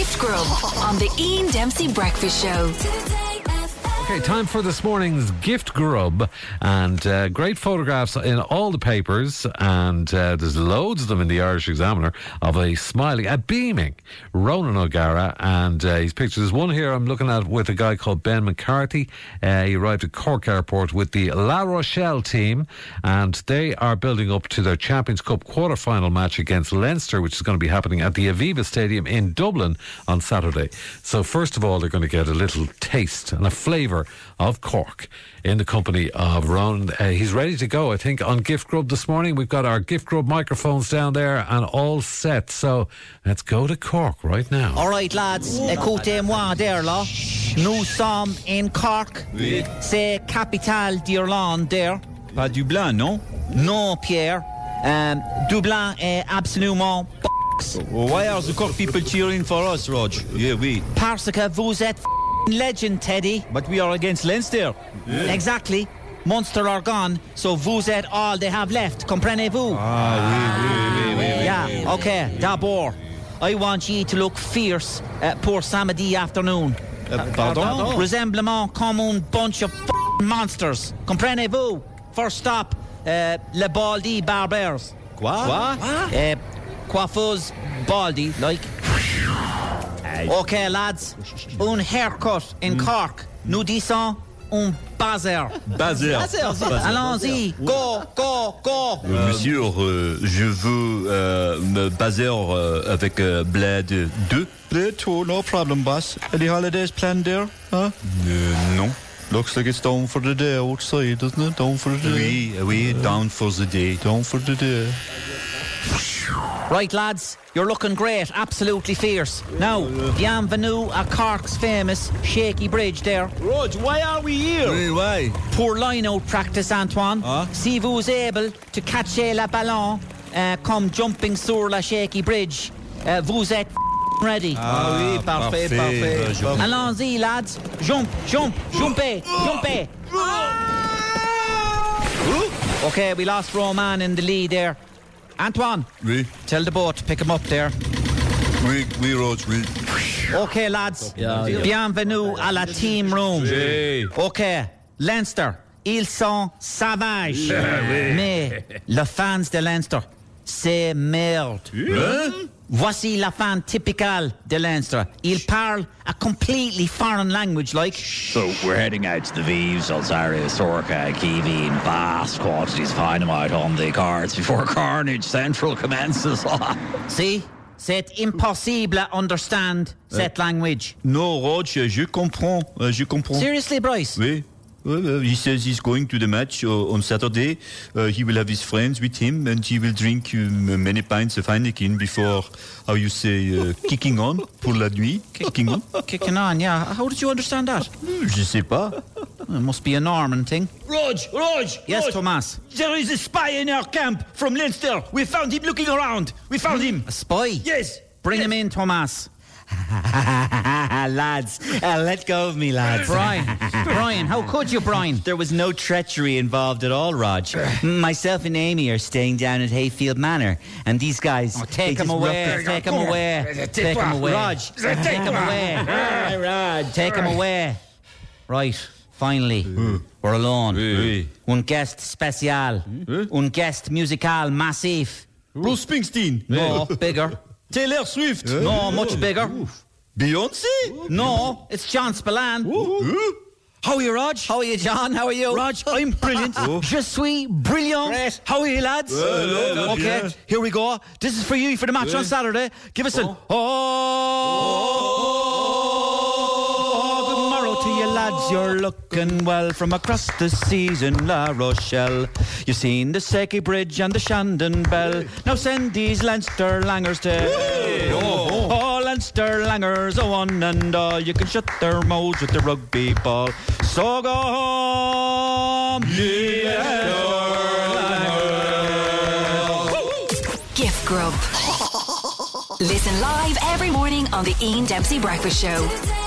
Gift Grub on the Ian Dempsey Breakfast Show. Okay, time for this morning's Gift Grub, and great photographs in all the papers, and there's loads of them in the Irish Examiner of a smiling, a beaming Ronan O'Gara, and his pictures. There's one here I'm looking at with a guy called Ben McCarthy. He arrived at Cork Airport with the La Rochelle team, and they are building up to their Champions Cup quarter-final match against Leinster, which is going to be happening at the Aviva Stadium in Dublin on Saturday. So first of all, they're going to get a little taste and a flavour of Cork in the company of Ron. He's ready to go, I think, on Gift Grub this morning. We've got our Gift Grub microphones down there and all set. So let's go to Cork right now. All right, lads, écoutez-moi there, là. Nous sommes in Cork. Oui. C'est capitale d'Irlande, there. Pas Dublin, non? Non, Pierre. Dublin est absolument Why are the Cork people cheering for us, Rog? Yeah, we. parce que vous êtes legend, Teddy. But we are against Leinster. Yeah. Exactly. Munster are gone, so vous êtes all they have left. Comprenez-vous? Oui. Yeah, okay, d'abord, I want ye to look fierce pour samedi afternoon. Pardon? Ressemblement comme un bunch of monsters. Comprenez-vous? First stop, le Baldy Barbers. Quoi? Coiffeuse Baldy, like. Okay, lads, un haircut in Cork. Nous disons un bazer. Bazer. Allons-y, go. Monsieur, je veux me baser avec Blade 2. Blade 2, no problem, boss. Any holidays planned there? Huh? Non. Looks like it's down for the day outside, doesn't it? Down for the day. Oui, down for the day. Down for the day. Right, lads, you're looking great, absolutely fierce. Now, bienvenue à Cork's famous Shaky Bridge there. Rog, why are we here? Oui, why? Pour line-out practice, Antoine. Si vous able to catch la ballon comme jumping sur la Shaky Bridge, vous êtes ready. Oui, parfait. Allons-y, lads. Jumpez. Okay, we lost Roman in the lead there. Antoine, Oui. tell the boat to pick him up there. Oui, Rog, oui. Okay, lads. Bienvenue à la team room. Oui. Okay, Leinster, ils sont sauvages. Mais les fans de Leinster, c'est merde. Voici la fan typical de Leinster. Il parle a completely foreign language, like. So we're heading out to the Vives, Alzaria, Sorka, Kiwi and vast quantities of dynamite on the cards before Carnage Central commences. See? C'est impossible à understand cette language. No, Rog, je comprends. Seriously, Bryce? Oui. Well, he says he's going to the match on Saturday. He will have his friends with him and he will drink many pints of Heineken before, how you say, kicking on pour la nuit. Kicking on, yeah. How did you understand that? Je sais pas. It must be a Norman thing. Rog! Yes, Thomas. There is a spy in our camp from Leinster. We found him looking around. We found him. A spy? Yes. Bring him in, Thomas. Lads, let go of me, lads. Brian, how could you, Brian? There was no treachery involved at all, Rog. Myself and Amy are staying down at Hayfield Manor, and these guys... Take him away. Rog, take him away. Take him away. Rog, take him away. Right, finally, we're alone. Oui. Un guest spécial. Un guest musical massif. Bruce Springsteen. No, bigger. Taylor Swift. No, much bigger. Beyoncé. No, it's John Spillane. How are you, Rog? How are you, John? How are you? Rog, I'm brilliant. Je suis brilliant. Great. How are you, lads? Okay, here we go. This is for you for the match on Saturday. Give us an... Good morrow to you, lads. You're looking well from across the seas in La Rochelle. You've seen the Shaky Bridge and the Shandon Bell. Now send these Leinster langers to... Oh, Leinster langers, oh one and all. You can shut their mouths with the rugby ball. So go home, Gift Grub. Listen live every morning on the Ian Dempsey Breakfast Show.